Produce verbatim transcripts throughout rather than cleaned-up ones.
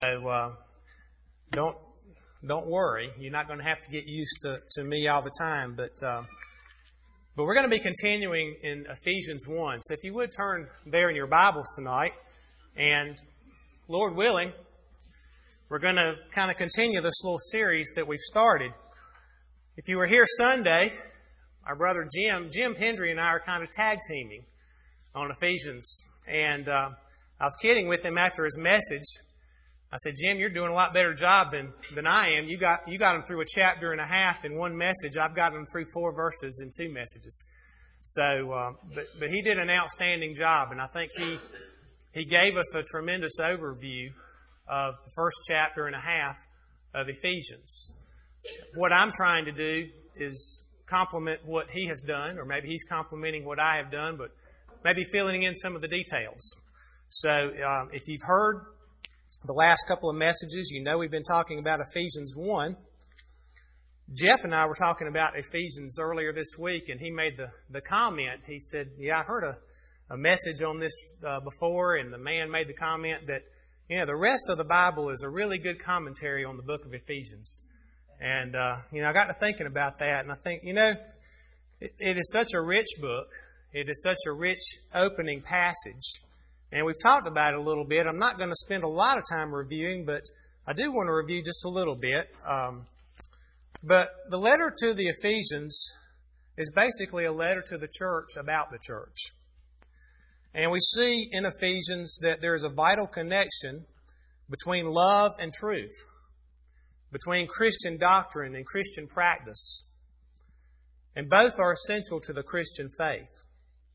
So uh, don't don't worry. You're not going to have to get used to, to me all the time. But uh, but we're going to be continuing in Ephesians one. So if you would turn there in your Bibles tonight, and Lord willing, we're going to kind of continue this little series that we've started. If you were here Sunday, our brother Jim, Jim Hendry and I are kind of tag teaming on Ephesians. And uh, I was kidding with him after his message. I said, Jim, you're doing a lot better job than, than I am. You got you got him through a chapter and a half in one message. I've gotten him through four verses in two messages. So, uh, but but he did an outstanding job, and I think he he gave us a tremendous overview of the first chapter and a half of Ephesians. What I'm trying to do is complement what he has done, or maybe he's complimenting what I have done, but maybe filling in some of the details. So, uh, if you've heard the last couple of messages, you know we've been talking about Ephesians one. Jeff and I were talking about Ephesians earlier this week, and he made the, the comment. He said, yeah, I heard a, a message on this uh, before, and the man made the comment that, you know, the rest of the Bible is a really good commentary on the book of Ephesians. And, uh, you know, I got to thinking about that, and I think, you know, it, it is such a rich book. It is such a rich opening passage. And we've talked about it a little bit. I'm not going to spend a lot of time reviewing, but I do want to review just a little bit. Um, but the letter to the Ephesians is basically a letter to the church about the church. And we see in Ephesians that there is a vital connection between love and truth, between Christian doctrine and Christian practice. And both are essential to the Christian faith.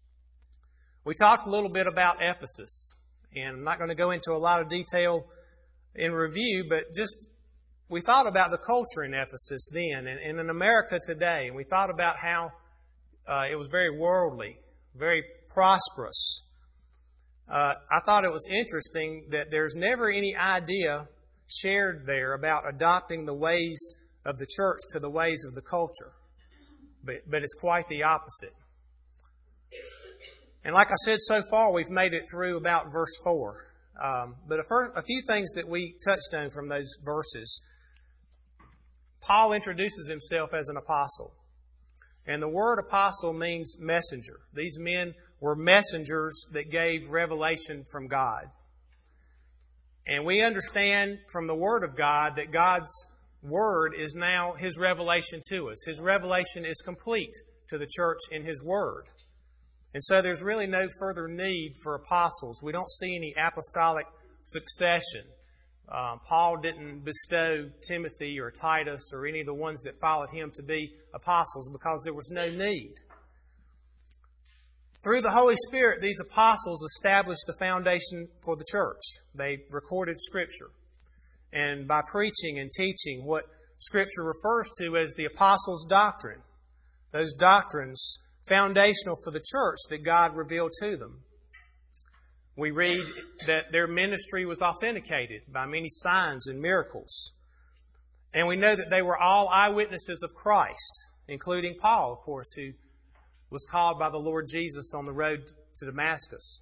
We talked a little bit about Ephesus, and I'm not going to go into a lot of detail in review, but just we thought about the culture in Ephesus then and, and in America today, and we thought about how uh, it was very worldly, very prosperous. Uh, I thought it was interesting that there's never any idea shared there about adopting the ways of the church to the ways of the culture, but, but it's quite the opposite. And like I said, so far we've made it through about verse four. Um, but a, first, a few things that we touched on from those verses. Paul introduces himself as an apostle. And the word apostle means messenger. These men were messengers that gave revelation from God. And we understand from the Word of God that God's Word is now His revelation to us. His revelation is complete to the church in His Word. And so there's really no further need for apostles. We don't see any apostolic succession. Um, Paul didn't bestow Timothy or Titus or any of the ones that followed him to be apostles because there was no need. Through the Holy Spirit, these apostles established the foundation for the church. They recorded Scripture. And by preaching and teaching what Scripture refers to as the apostles' doctrine, those doctrines foundational for the church that God revealed to them. We read that their ministry was authenticated by many signs and miracles. And we know that they were all eyewitnesses of Christ, including Paul, of course, who was called by the Lord Jesus on the road to Damascus.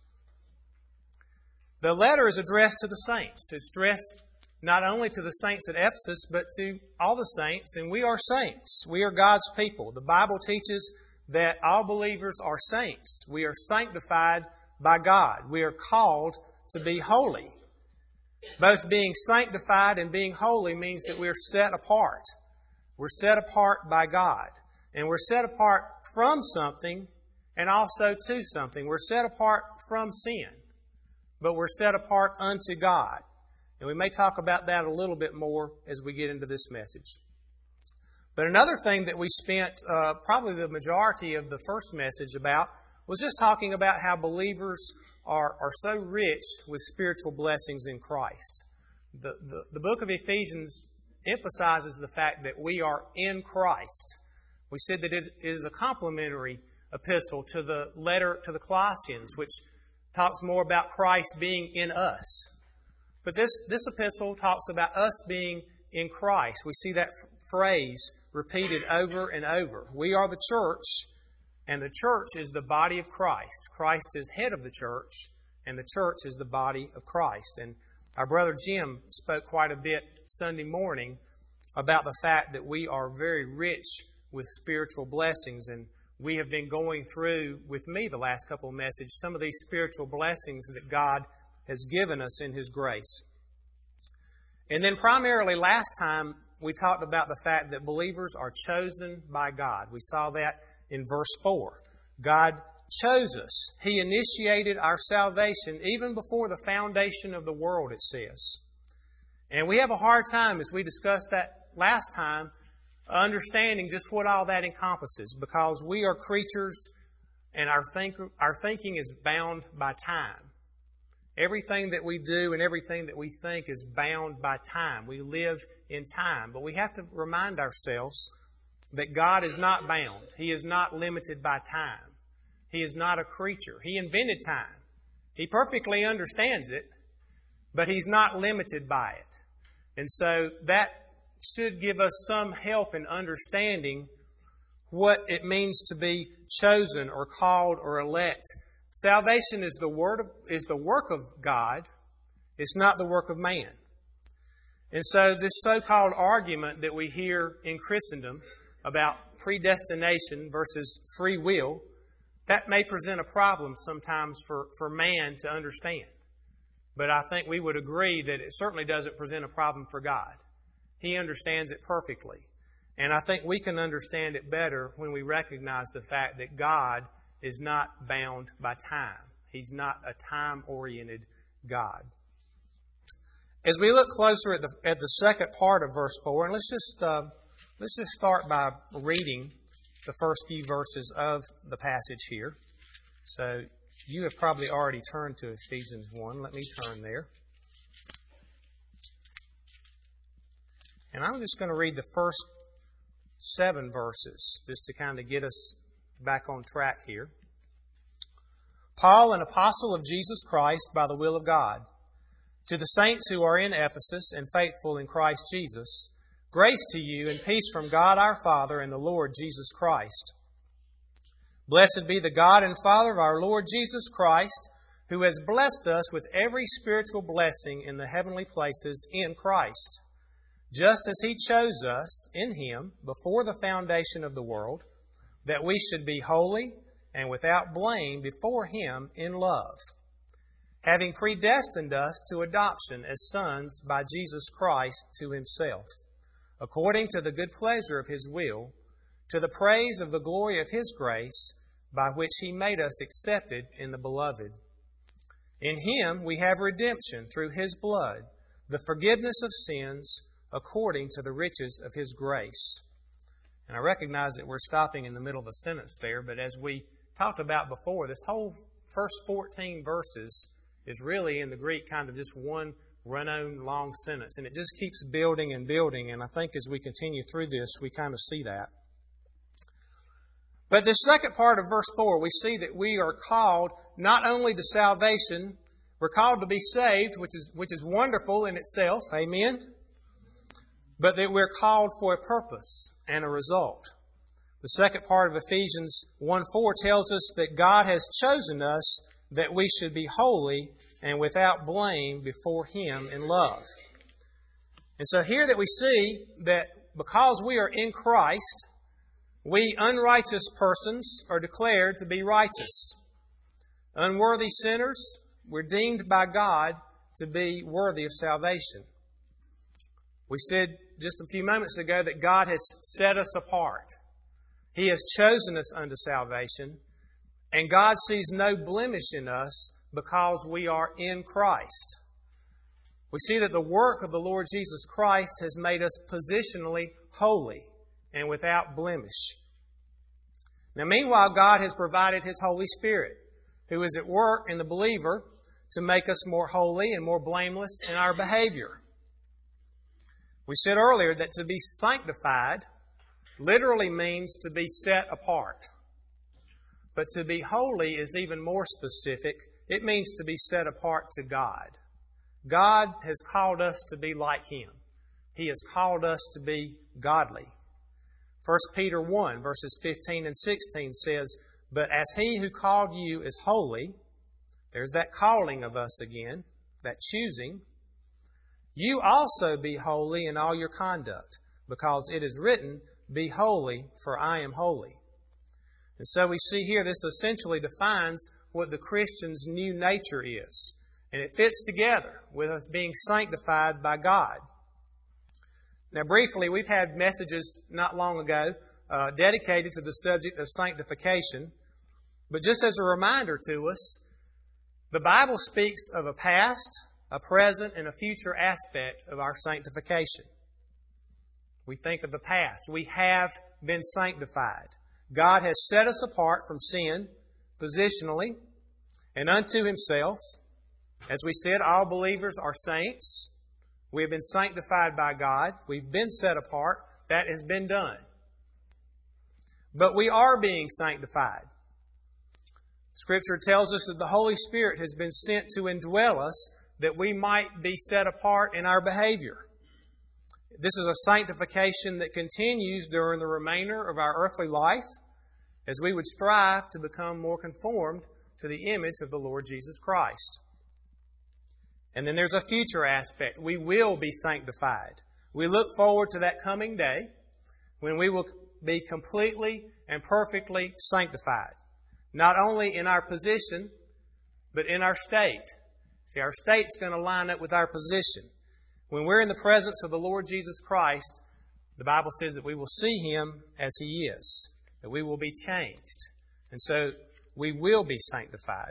The letter is addressed to the saints. It's addressed not only to the saints at Ephesus, but to all the saints. And we are saints. We are God's people. The Bible teaches that all believers are saints. We are sanctified by God. We are called to be holy. Both being sanctified and being holy means that we are set apart. We're set apart by God. And we're set apart from something and also to something. We're set apart from sin, but we're set apart unto God. And we may talk about that a little bit more as we get into this message. But another thing that we spent uh, probably the majority of the first message about was just talking about how believers are, are so rich with spiritual blessings in Christ. The, the, the book of Ephesians emphasizes the fact that we are in Christ. We said that it is a complementary epistle to the letter to the Colossians, which talks more about Christ being in us. But this, this epistle talks about us being in Christ. We see that f- phrase repeated over and over. We are the church, and the church is the body of Christ. Christ is head of the church, and the church is the body of Christ. And Our brother Jim spoke quite a bit Sunday morning about the fact that we are very rich with spiritual blessings, and we have been going through, with me the last couple of messages, some of these spiritual blessings that God has given us in His grace. And then primarily last time, we talked about the fact that believers are chosen by God. We saw that in verse four. God chose us. He initiated our salvation even before the foundation of the world, it says. And we have a hard time, as we discussed that last time, understanding just what all that encompasses, because we are creatures and our think, our thinking is bound by time. Everything that we do and everything that we think is bound by time. We live in time. But we have to remind ourselves that God is not bound. He is not limited by time. He is not a creature. He invented time. He perfectly understands it, but He's not limited by it. And so that should give us some help in understanding what it means to be chosen or called or elect. Salvation is the word of, is the work of God. It's not the work of man. And so this so-called argument that we hear in Christendom about predestination versus free will, that may present a problem sometimes for, for man to understand. But I think we would agree that it certainly doesn't present a problem for God. He understands it perfectly. And I think we can understand it better when we recognize the fact that God is not bound by time. He's not a time-oriented God. As we look closer at the at the second part of verse four, and let's just uh, let's just start by reading the first few verses of the passage here. So you have probably already turned to Ephesians one. Let me turn there. And I'm just going to read the first seven verses just to kind of get us back on track here. Paul, an apostle of Jesus Christ by the will of God, to the saints who are in Ephesus and faithful in Christ Jesus, grace to you and peace from God our Father and the Lord Jesus Christ. Blessed be the God and Father of our Lord Jesus Christ, who has blessed us with every spiritual blessing in the heavenly places in Christ, just as He chose us in Him before the foundation of the world, that we should be holy and without blame before Him in love, having predestined us to adoption as sons by Jesus Christ to Himself, according to the good pleasure of His will, to the praise of the glory of His grace, by which He made us accepted in the Beloved. In Him we have redemption through His blood, the forgiveness of sins, according to the riches of His grace. And I recognize that we're stopping in the middle of a sentence there, but as we talked about before, this whole first fourteen verses is really in the Greek kind of just one run-on long sentence, and it just keeps building and building, and I think as we continue through this, we kind of see that. But this second part of verse four, we see that we are called not only to salvation, we're called to be saved, which is which is wonderful in itself, amen? But that we're called for a purpose and a result. The second part of Ephesians one four tells us that God has chosen us that we should be holy and without blame before Him in love. And so here that we see that because we are in Christ, we unrighteous persons are declared to be righteous. Unworthy sinners, we're deemed by God to be worthy of salvation. We said just a few moments ago that God has set us apart. He has chosen us unto salvation, and God sees no blemish in us because we are in Christ. We see that the work of the Lord Jesus Christ has made us positionally holy and without blemish. Now, meanwhile, God has provided His Holy Spirit, who is at work in the believer to make us more holy and more blameless in our behavior. We said earlier that to be sanctified literally means to be set apart. But to be holy is even more specific. It means to be set apart to God. God has called us to be like Him. He has called us to be godly. First Peter one, verses fifteen and sixteen says, "But as He who called you is holy," there's that calling of us again, that choosing, you also be holy in all your conduct, because it is written, Be holy, for I am holy. And so we see here this essentially defines what the Christian's new nature is. And it fits together with us being sanctified by God. Now briefly, we've had messages not long ago uh, dedicated to the subject of sanctification. But just as a reminder to us, the Bible speaks of a past, a present, and a future aspect of our sanctification. We think of the past. We have been sanctified. God has set us apart from sin, positionally, and unto Himself. As we said, all believers are saints. We have been sanctified by God. We've been set apart. That has been done. But we are being sanctified. Scripture tells us that the Holy Spirit has been sent to indwell us that we might be set apart in our behavior. This is a sanctification that continues during the remainder of our earthly life as we would strive to become more conformed to the image of the Lord Jesus Christ. And then there's a future aspect. We will be sanctified. We look forward to that coming day when we will be completely and perfectly sanctified. Not only in our position, but in our state. See, our state's going to line up with our position. When we're in the presence of the Lord Jesus Christ, the Bible says that we will see Him as He is, that we will be changed. And so we will be sanctified.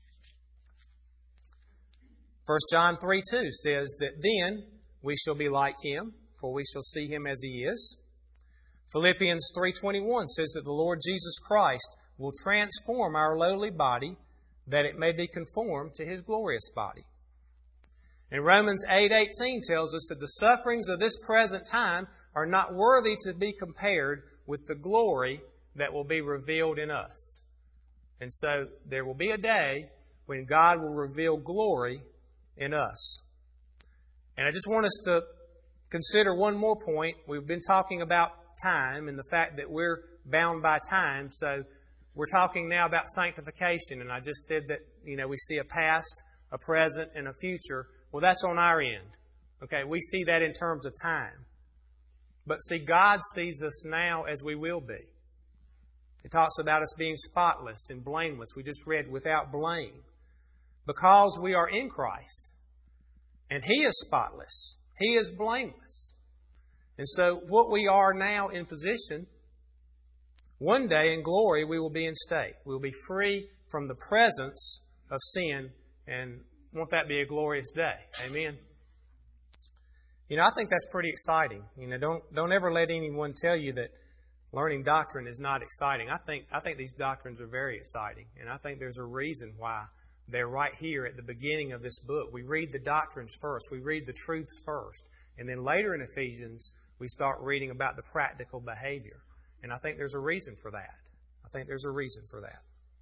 First John three two says that then we shall be like Him, for we shall see Him as He is. Philippians three twenty-one says that the Lord Jesus Christ will transform our lowly body that it may be conformed to His glorious body. And Romans eight eighteen tells us that the sufferings of this present time are not worthy to be compared with the glory that will be revealed in us. And so there will be a day when God will reveal glory in us. And I just want us to consider one more point. We've been talking about time and the fact that we're bound by time. So we're talking now about sanctification. And I just said that, you know, we see a past, a present, and a future. Well, that's on our end. Okay, we see that in terms of time. But see, God sees us now as we will be. It talks about us being spotless and blameless. We just read without blame. Because we are in Christ. And He is spotless. He is blameless. And so what we are now in position, one day in glory we will be in state. We will be free from the presence of sin, and won't that be a glorious day? Amen. You know, I think that's pretty exciting. You know, don't don't ever let anyone tell you that learning doctrine is not exciting. I think I think these doctrines are very exciting, and I think there's a reason why they're right here at the beginning of this book. We read the doctrines first. We read the truths first. And then later in Ephesians, we start reading about the practical behavior. And I think there's a reason for that. I think there's a reason for that.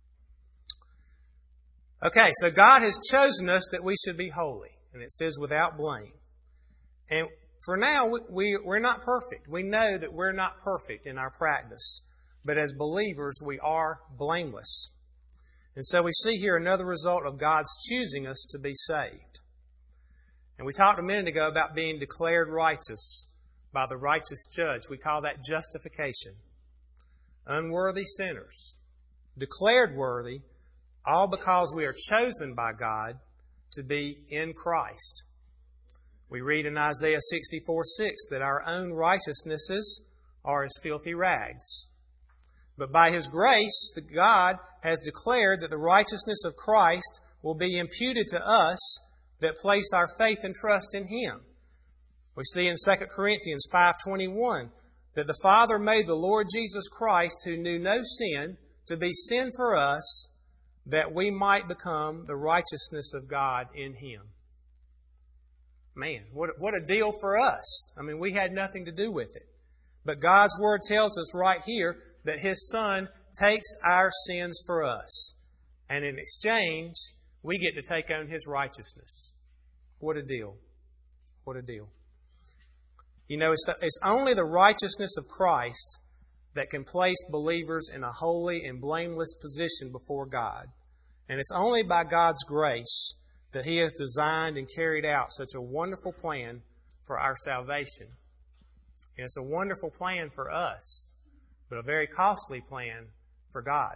Okay, so God has chosen us that we should be holy. And it says without blame. And for now, we, we're not perfect. We know that we're not perfect in our practice. But as believers, we are blameless. And so we see here another result of God's choosing us to be saved. And we talked a minute ago about being declared righteous by the righteous judge. We call that justification. Unworthy sinners, declared worthy, all because we are chosen by God to be in Christ. We read in Isaiah sixty-four six that our own righteousnesses are as filthy rags. But by His grace, God has declared that the righteousness of Christ will be imputed to us that place our faith and trust in Him. We see in Second Corinthians five twenty-one that the Father made the Lord Jesus Christ, who knew no sin, to be sin for us, that we might become the righteousness of God in Him. Man, what, what a deal for us. I mean, we had nothing to do with it. But God's Word tells us right here that His Son takes our sins for us. And in exchange, we get to take on His righteousness. What a deal. What a deal. You know, it's, the, it's only the righteousness of Christ that can place believers in a holy and blameless position before God. And it's only by God's grace that He has designed and carried out such a wonderful plan for our salvation. And it's a wonderful plan for us, but a very costly plan for God.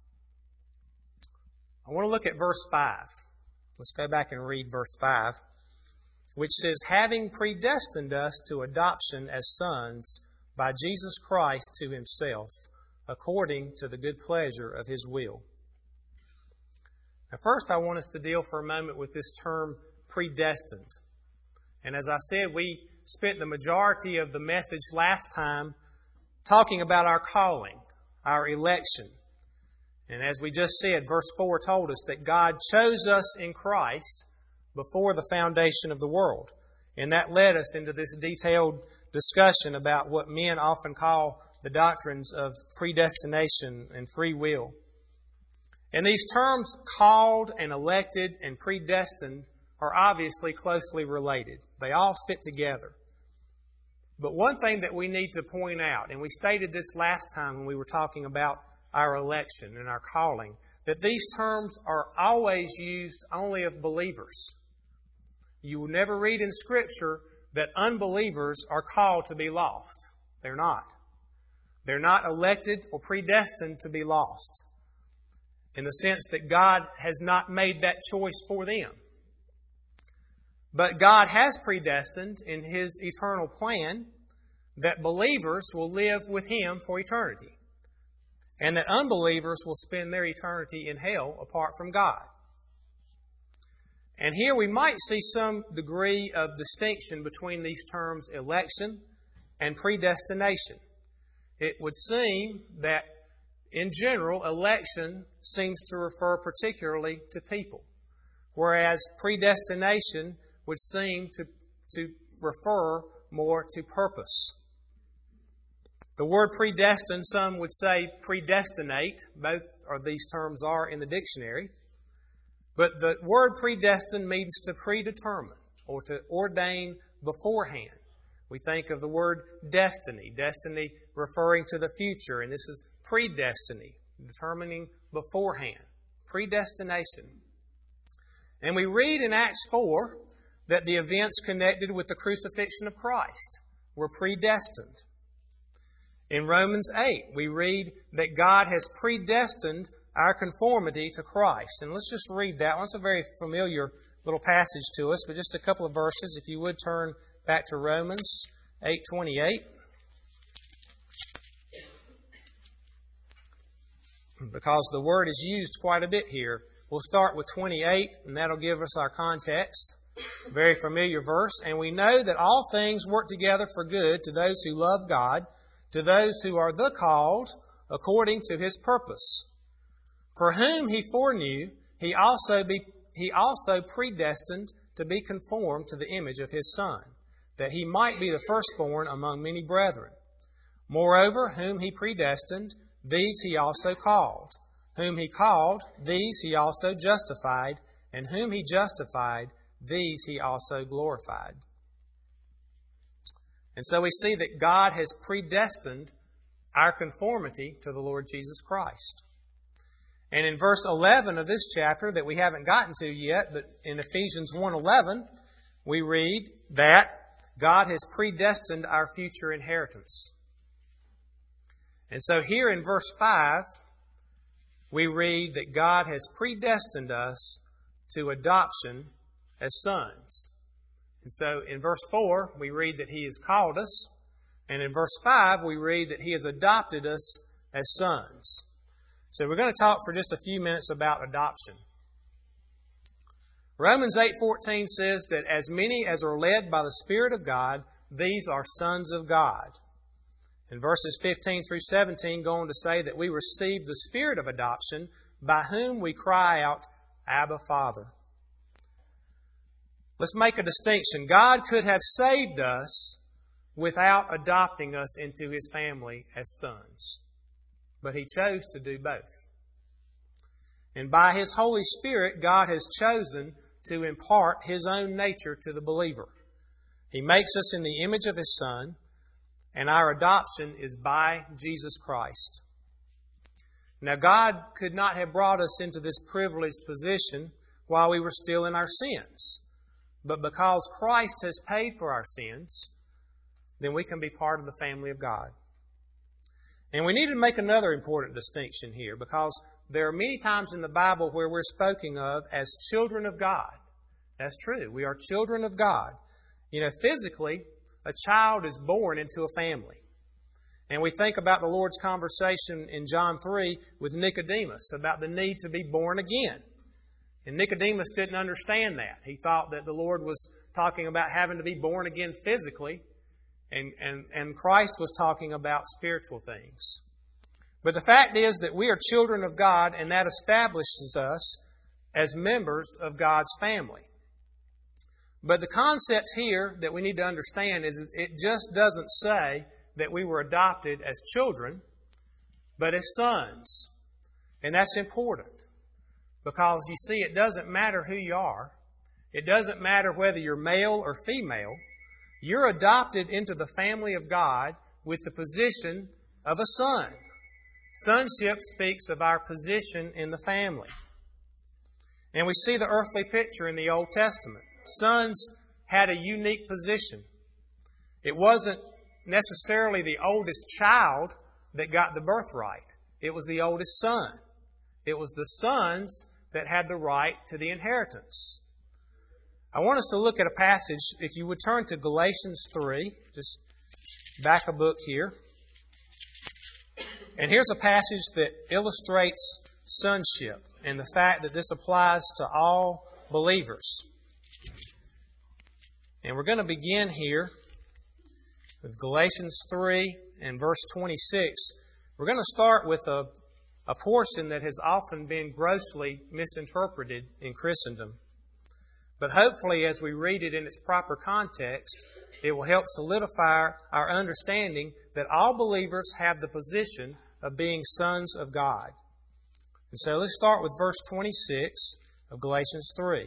I want to look at verse five. Let's go back and read verse five, which says, having predestined us to adoption as sons by Jesus Christ to Himself, according to the good pleasure of His will. Now, first I want us to deal for a moment with this term predestined. And as I said, we spent the majority of the message last time talking about our calling, our election. And as we just said, verse four told us that God chose us in Christ before the foundation of the world. And that led us into this detailed discussion about what men often call the doctrines of predestination and free will. And these terms, called and elected and predestined, are obviously closely related. They all fit together. But one thing that we need to point out, and we stated this last time when we were talking about our election and our calling, that these terms are always used only of believers. You will never read in Scripture that unbelievers are called to be lost. They're not. They're not elected or predestined to be lost, in the sense that God has not made that choice for them. But God has predestined in His eternal plan that believers will live with Him for eternity, and that unbelievers will spend their eternity in hell apart from God. And here we might see some degree of distinction between these terms election and predestination. It would seem that in general, election seems to refer particularly to people, whereas predestination would seem to, to refer more to purpose. The word predestined, some would say predestinate. Both of these terms are in the dictionary. But the word predestined means to predetermine or to ordain beforehand. We think of the word destiny, destiny referring to the future, and this is predestiny, determining beforehand, predestination. And we read in Acts four that the events connected with the crucifixion of Christ were predestined. In Romans eight, we read that God has predestined our conformity to Christ. And let's just read that one. It's a very familiar little passage to us, but just a couple of verses. If you would turn back to Romans eight twenty-eight. Because the word is used quite a bit here. We'll start with twenty-eight, and that'll give us our context. Very familiar verse. And we know that all things work together for good to those who love God, to those who are the called according to His purpose. For whom He foreknew, He also be, He also predestined to be conformed to the image of His Son, that He might be the firstborn among many brethren. Moreover, whom He predestined, these He also called. Whom He called, these He also justified. And whom He justified, these He also glorified. And so we see that God has predestined our conformity to the Lord Jesus Christ. And in verse eleven of this chapter that we haven't gotten to yet, but in Ephesians one eleven, we read that God has predestined our future inheritance. And so here in verse five, we read that God has predestined us to adoption as sons. And so in verse four, we read that He has called us. And in verse five, we read that He has adopted us as sons. So we're going to talk for just a few minutes about adoption. Romans eight fourteen says that as many as are led by the Spirit of God, these are sons of God. And verses fifteen through seventeen go on to say that we receive the Spirit of adoption, by whom we cry out, Abba, Father. Let's make a distinction. God could have saved us without adopting us into His family as sons. But He chose to do both. And by His Holy Spirit, God has chosen to impart His own nature to the believer. He makes us in the image of His Son, and our adoption is by Jesus Christ. Now, God could not have brought us into this privileged position while we were still in our sins. But because Christ has paid for our sins, then we can be part of the family of God. And we need to make another important distinction here, because there are many times in the Bible where we're spoken of as children of God. That's true. We are children of God. You know, physically, a child is born into a family. And we think about the Lord's conversation in John three with Nicodemus about the need to be born again. And Nicodemus didn't understand that. He thought that the Lord was talking about having to be born again physically, and, and, and Christ was talking about spiritual things. But the fact is that we are children of God, and that establishes us as members of God's family. But the concept here that we need to understand is that it just doesn't say that we were adopted as children, but as sons. And that's important. Because, you see, it doesn't matter who you are. It doesn't matter whether you're male or female. You're adopted into the family of God with the position of a son. Sonship speaks of our position in the family. And we see the earthly picture in the Old Testament. Sons had a unique position. It wasn't necessarily the oldest child that got the birthright. It was the oldest son. It was the sons that had the right to the inheritance. I want us to look at a passage. If you would turn to Galatians three, just back a book here. And here's a passage that illustrates sonship and the fact that this applies to all believers. And we're going to begin here with Galatians three and verse twenty-six. We're going to start with a, a portion that has often been grossly misinterpreted in Christendom. But hopefully, as we read it in its proper context, it will help solidify our understanding that all believers have the position of being sons of God. And so let's start with verse twenty-six of Galatians three.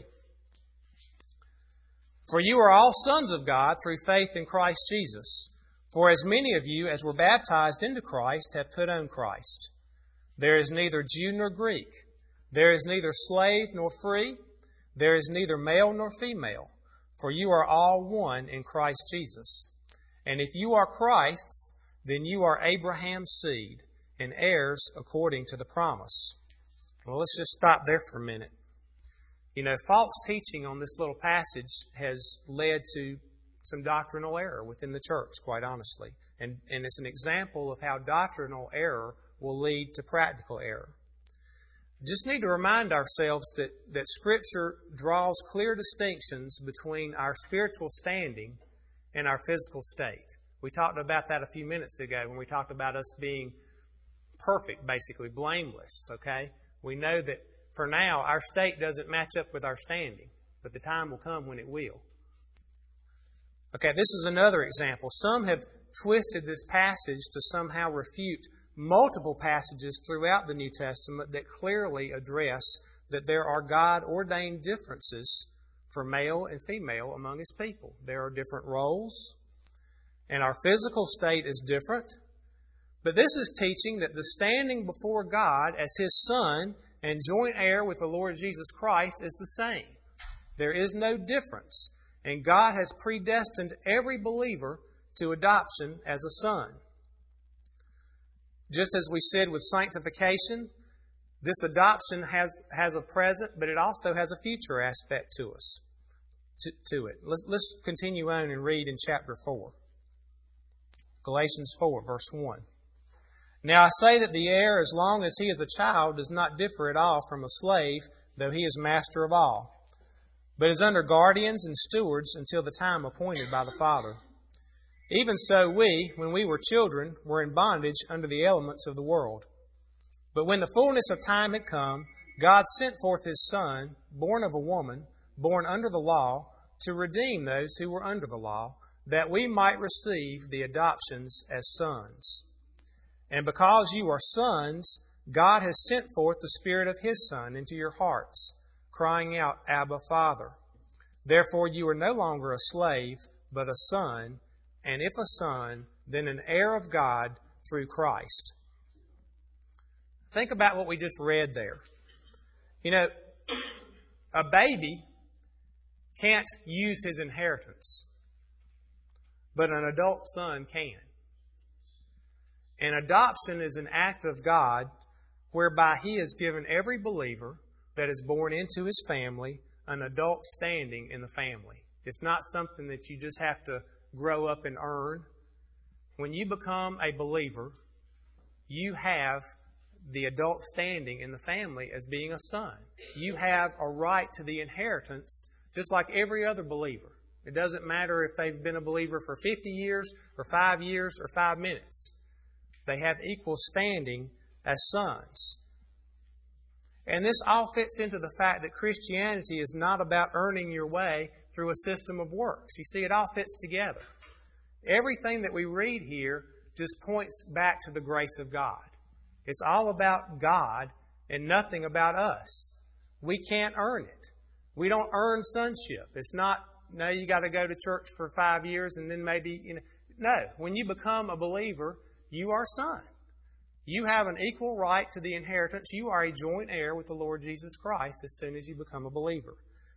For you are all sons of God through faith in Christ Jesus. For as many of you as were baptized into Christ have put on Christ. There is neither Jew nor Greek. There is neither slave nor free. There is neither male nor female. For you are all one in Christ Jesus. And if you are Christ's, then you are Abraham's seed and heirs according to the promise. Well, let's just stop there for a minute. You know, false teaching on this little passage has led to some doctrinal error within the church, quite honestly. And, and it's an example of how doctrinal error will lead to practical error. Just need to remind ourselves that, that Scripture draws clear distinctions between our spiritual standing and our physical state. We talked about that a few minutes ago when we talked about us being perfect, basically, blameless, okay? We know that for now, our state doesn't match up with our standing, but the time will come when it will. Okay, this is another example. Some have twisted this passage to somehow refute multiple passages throughout the New Testament that clearly address that there are God-ordained differences for male and female among His people. There are different roles, and our physical state is different. But this is teaching that the standing before God as His Son and joint heir with the Lord Jesus Christ is the same. There is no difference. And God has predestined every believer to adoption as a son. Just as we said with sanctification, this adoption has, has a present, but it also has a future aspect to us, to, to it. Let's, let's continue on and read in chapter four. Galatians four, verse one. Now I say that the heir, as long as he is a child, does not differ at all from a slave, though he is master of all, but is under guardians and stewards until the time appointed by the Father. Even so we, when we were children, were in bondage under the elements of the world. But when the fullness of time had come, God sent forth His Son, born of a woman, born under the law, to redeem those who were under the law, that we might receive the adoptions as sons. And because you are sons, God has sent forth the Spirit of His Son into your hearts, crying out, Abba, Father. Therefore you are no longer a slave, but a son, and if a son, then an heir of God through Christ. Think about what we just read there. You know, A baby can't use his inheritance, but an adult son can. And adoption is an act of God whereby He has given every believer that is born into His family an adult standing in the family. It's not something that you just have to grow up and earn. When you become a believer, you have the adult standing in the family as being a son. You have a right to the inheritance just like every other believer. It doesn't matter if they've been a believer for fifty years or five years or five minutes. They have equal standing as sons. And this all fits into the fact that Christianity is not about earning your way through a system of works. You see, it all fits together. Everything that we read here just points back to the grace of God. It's all about God and nothing about us. We can't earn it. We don't earn sonship. It's not, no, you got to go to church for five years and then maybe, you know. No, when you become a believer, you are a son. You have an equal right to the inheritance. You are a joint heir with the Lord Jesus Christ as soon as you become a believer.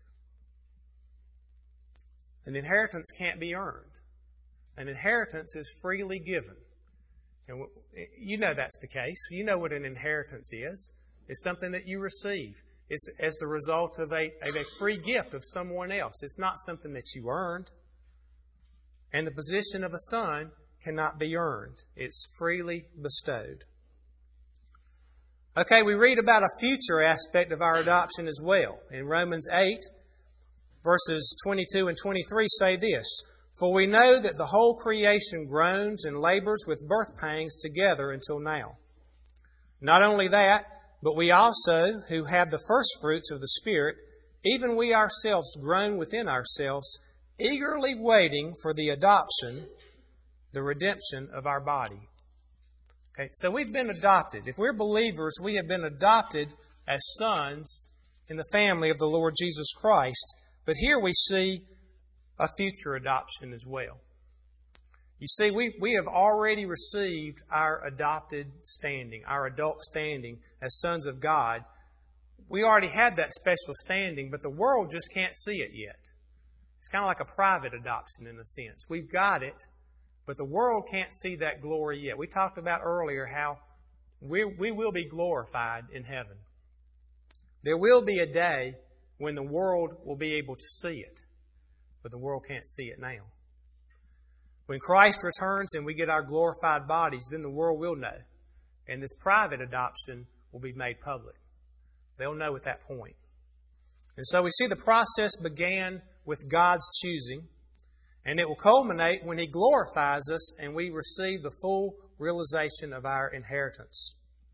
An inheritance can't be earned. An inheritance is freely given. And you know that's the case. You know what an inheritance is. It's something that you receive. It's as the result of a, of a free gift of someone else. It's not something that you earned. And the position of a son cannot be earned. It's freely bestowed. Okay, we read about a future aspect of our adoption as well. In Romans eight, verses twenty-two and twenty-three say this, "For we know that the whole creation groans and labors with birth pangs together until now. Not only that, but we also, who have the first fruits of the Spirit, even we ourselves groan within ourselves, eagerly waiting for the adoption, the redemption of our body." Okay, so we've been adopted. If we're believers, we have been adopted as sons in the family of the Lord Jesus Christ. But here we see a future adoption as well. You see, we, we have already received our adopted standing, our adult standing as sons of God. We already had that special standing, but the world just can't see it yet. It's kind of like a private adoption in a sense. We've got it, but the world can't see that glory yet. We talked about earlier how we, we will be glorified in heaven. There will be a day when the world will be able to see it, but the world can't see it now. When Christ returns and we get our glorified bodies, then the world will know. And this private adoption will be made public. They'll know at that point. And so we see the process began with God's choosing, and it will culminate when He glorifies us and we receive the full realization of our inheritance.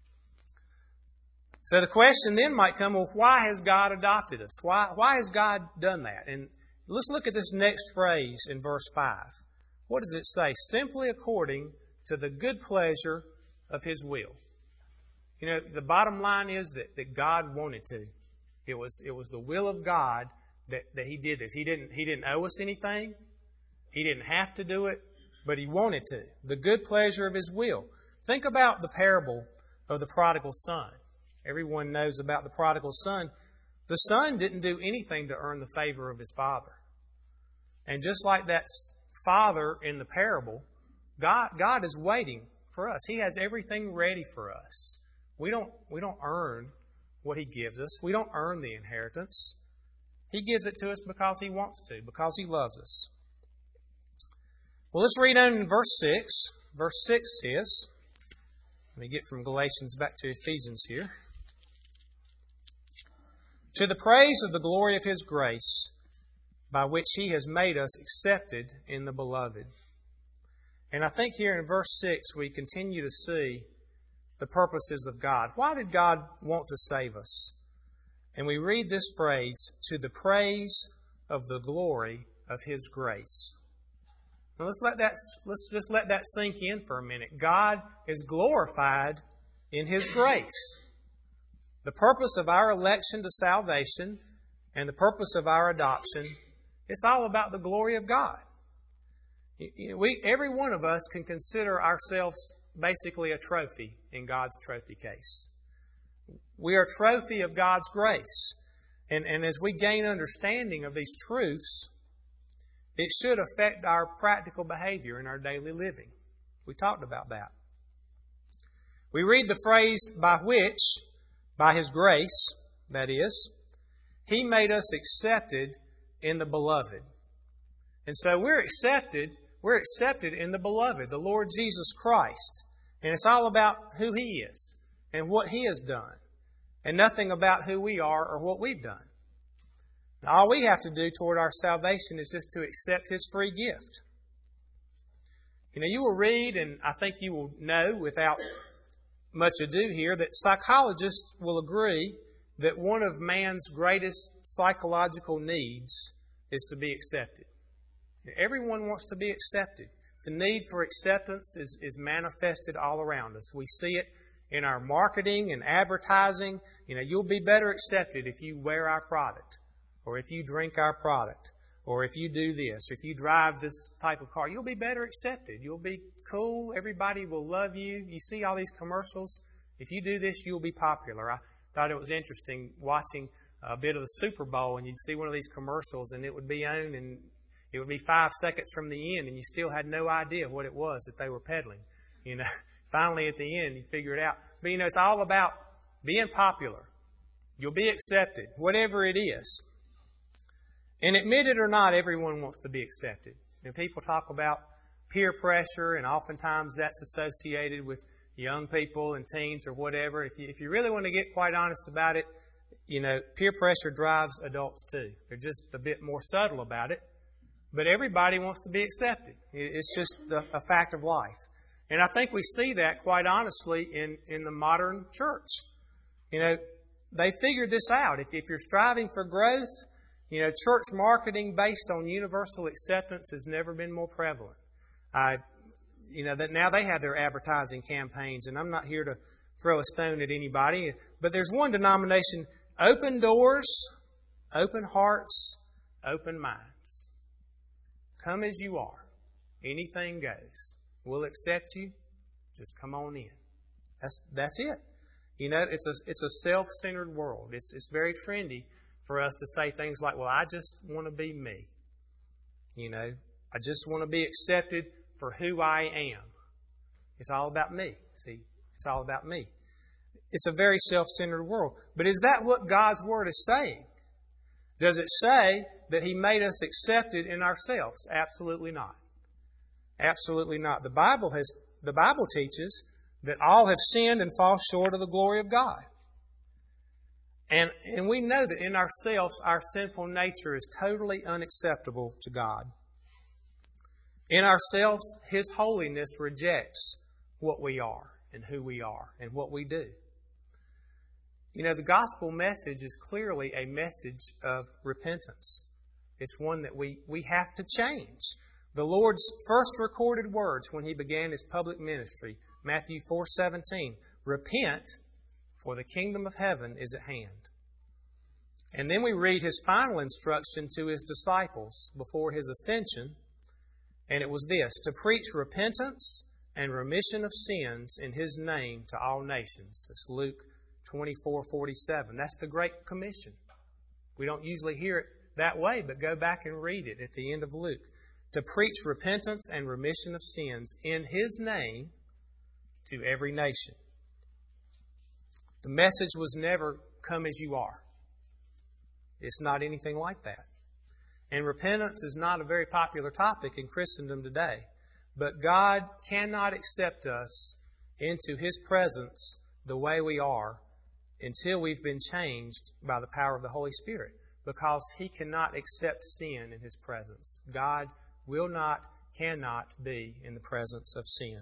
So the question then might come, well, why has God adopted us? Why, why has God done that? And let's look at this next phrase in verse five. What does it say? Simply according to the good pleasure of His will. You know, the bottom line is that, that God wanted to. It was, it was the will of God that, that He did this. He didn't, He didn't owe us anything. He didn't have to do it, but He wanted to. The good pleasure of His will. Think about the parable of the prodigal son. Everyone knows about the prodigal son. The son didn't do anything to earn the favor of his father. And just like that father in the parable, God, God is waiting for us. He has everything ready for us. We don't, we don't earn what He gives us. We don't earn the inheritance. He gives it to us because He wants to, because He loves us. Well, let's read on in verse six. Verse six says, let me get from Galatians back to Ephesians here. "To the praise of the glory of His grace, by which He has made us accepted in the Beloved." And I think here in verse six we continue to see the purposes of God. Why did God want to save us? And we read this phrase, "to the praise of the glory of His grace." Now let's let that let's just let that sink in for a minute. God is glorified in His grace. The purpose of our election to salvation and the purpose of our adoption, it's all about the glory of God. We, every one of us can consider ourselves basically a trophy in God's trophy case. We are a trophy of God's grace. And, and as we gain understanding of these truths, it should affect our practical behavior in our daily living. We talked about that. We read the phrase, by which, by His grace, that is, He made us accepted in the Beloved. And so we're accepted, we're accepted in the Beloved, the Lord Jesus Christ. And it's all about who He is and what He has done, and nothing about who we are or what we've done. Now, all we have to do toward our salvation is just to accept His free gift. You know, you will read, and I think you will know without much ado here, that psychologists will agree that one of man's greatest psychological needs is to be accepted. Everyone wants to be accepted. The need for acceptance is, is manifested all around us. We see it in our marketing and advertising. You know, you'll be better accepted if you wear our product, or if you drink our product, or if you do this, or if you drive this type of car. You'll be better accepted. You'll be cool. Everybody will love you. You see all these commercials. If you do this, you'll be popular. I thought it was interesting watching a bit of the Super Bowl, and you'd see one of these commercials, and it would be on, and it would be five seconds from the end, and you still had no idea what it was that they were peddling. You know, finally at the end, you figure it out. But, you know, it's all about being popular. You'll be accepted, whatever it is. And admit it or not, everyone wants to be accepted. And people talk about peer pressure, and oftentimes that's associated with young people and teens or whatever. If you, if you really want to get quite honest about it, you know, peer pressure drives adults too. They're just a bit more subtle about it. But everybody wants to be accepted. It's just the, a fact of life. And I think we see that quite honestly in, in the modern church. You know, they figured this out. If, if you're striving for growth, you know, church marketing based on universal acceptance has never been more prevalent. I, you know, that now they have their advertising campaigns, and I'm not here to throw a stone at anybody, but there's one denomination: open doors, open hearts, open minds. Come as you are. Anything goes. We'll accept you. Just come on in. That's that's it. You know, it's a it's a self-centered world. It's it's very trendy for us to say things like, "Well, I just want to be me." You know, I just want to be accepted for who I am. It's all about me. See, it's all about me. It's a very self-centered world. But is that what God's Word is saying? Does it say that He made us accepted in ourselves? Absolutely not. Absolutely not. The Bible has the Bible teaches that all have sinned and fall short of the glory of God. And, and we know that in ourselves, our sinful nature is totally unacceptable to God. In ourselves, His holiness rejects what we are and who we are and what we do. You know, the gospel message is clearly a message of repentance. It's one that we, we have to change. The Lord's first recorded words when He began His public ministry, Matthew four seventeen, repent, for the kingdom of heaven is at hand. And then we read His final instruction to His disciples before His ascension, and it was this: to preach repentance and remission of sins in His name to all nations. It's Luke twenty-four forty-seven. That's the Great Commission. We don't usually hear it that way, but go back and read it at the end of Luke. To preach repentance and remission of sins in His name to every nation. The message was never come as you are. It's not anything like that. And repentance is not a very popular topic in Christendom today. But God cannot accept us into His presence the way we are until we've been changed by the power of the Holy Spirit, because He cannot accept sin in His presence. God will not, cannot be in the presence of sin.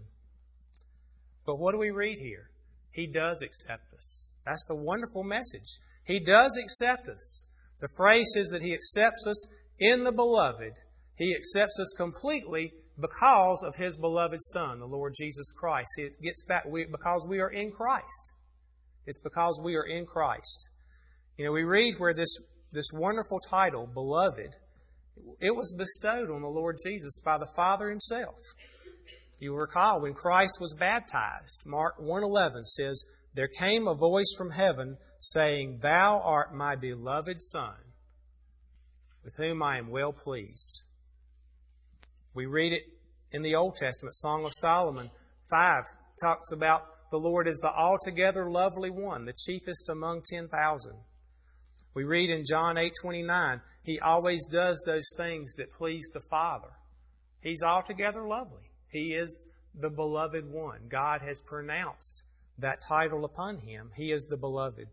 But what do we read here? He does accept us. That's the wonderful message. He does accept us. The phrase says that He accepts us in the Beloved. He accepts us completely because of His beloved Son, the Lord Jesus Christ. It gets back we, because we are in Christ. It's because we are in Christ. You know, we read where this, this wonderful title, Beloved, it was bestowed on the Lord Jesus by the Father Himself. You'll recall when Christ was baptized, Mark one eleven says, there came a voice from heaven saying, Thou art my beloved Son, with whom I am well pleased. We read it in the Old Testament. Song of Solomon five talks about the Lord is the altogether lovely one, the chiefest among ten thousand. We read in John eight twenty-nine, He always does those things that please the Father. He's altogether lovely. He is the beloved one. God has pronounced that title upon Him. He is the beloved.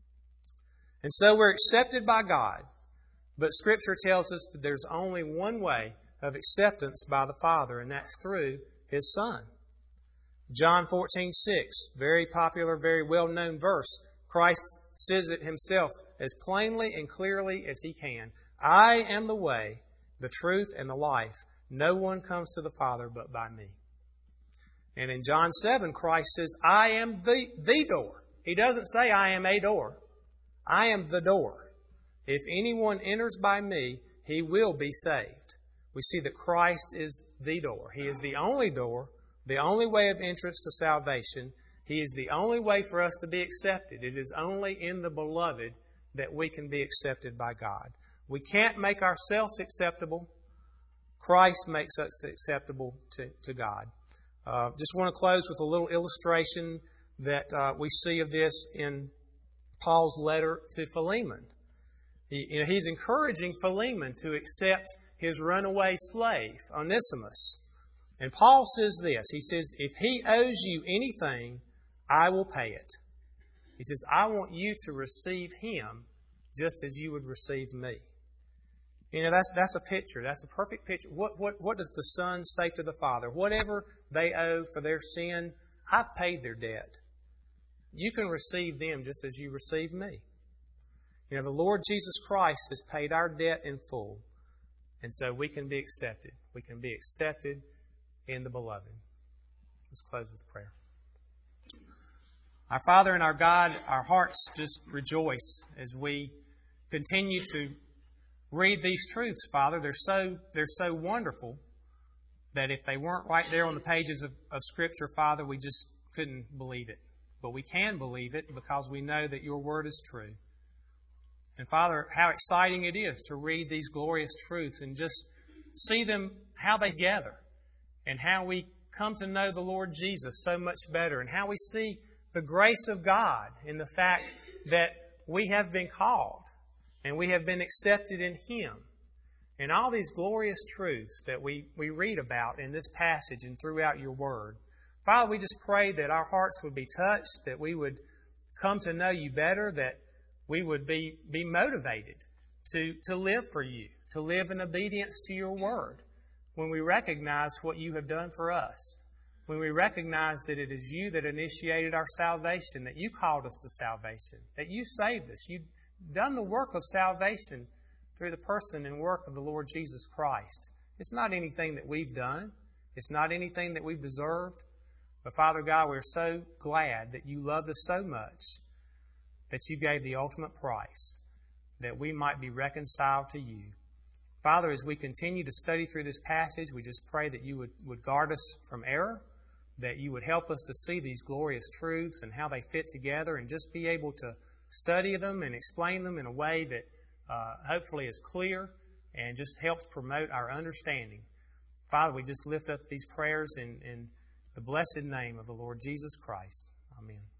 And so we're accepted by God. But Scripture tells us that there's only one way of acceptance by the Father, and that's through His Son. John fourteen six, very popular, very well-known verse. Christ says it Himself as plainly and clearly as He can. I am the way, the truth, and the life. No one comes to the Father but by me. And in John seven, Christ says, I am the, the door. He doesn't say, I am a door. I am the door. If anyone enters by me, he will be saved. We see that Christ is the door. He is the only door, the only way of entrance to salvation. He is the only way for us to be accepted. It is only in the beloved that we can be accepted by God. We can't make ourselves acceptable. Christ makes us acceptable to, to God. Uh, just want to close with a little illustration that uh, we see of this in Paul's letter to Philemon. He, you know, he's encouraging Philemon to accept his runaway slave, Onesimus. And Paul says this. He says, if he owes you anything, I will pay it. He says, I want you to receive him just as you would receive me. You know, that's that's a picture. That's a perfect picture. What, what, what does the Son say to the Father? Whatever they owe for their sin, I've paid their debt. You can receive them just as you receive me. You know, the Lord Jesus Christ has paid our debt in full. And so we can be accepted. We can be accepted in the beloved. Let's close with prayer. Our Father and our God, our hearts just rejoice as we continue to read these truths, Father. They're so, they're so wonderful that if they weren't right there on the pages of, of Scripture, Father, we just couldn't believe it. But we can believe it because we know that your word is true. And Father, how exciting it is to read these glorious truths and just see them, how they gather, and how we come to know the Lord Jesus so much better, and how we see the grace of God in the fact that we have been called and we have been accepted in Him. And all these glorious truths that we, we read about in this passage and throughout your word. Father, we just pray that our hearts would be touched, that we would come to know you better, that we would be, be motivated to, to live for you, to live in obedience to your word. When we recognize what you have done for us, when we recognize that it is you that initiated our salvation, that you called us to salvation, that you saved us, you've done the work of salvation through the person and work of the Lord Jesus Christ. It's not anything that we've done. It's not anything that we've deserved. But Father God, we're so glad that you loved us so much that you gave the ultimate price that we might be reconciled to you. Father, as we continue to study through this passage, we just pray that you would, would guard us from error, that you would help us to see these glorious truths and how they fit together, and just be able to study them and explain them in a way that uh, hopefully is clear and just helps promote our understanding. Father, we just lift up these prayers in, in the blessed name of the Lord Jesus Christ. Amen.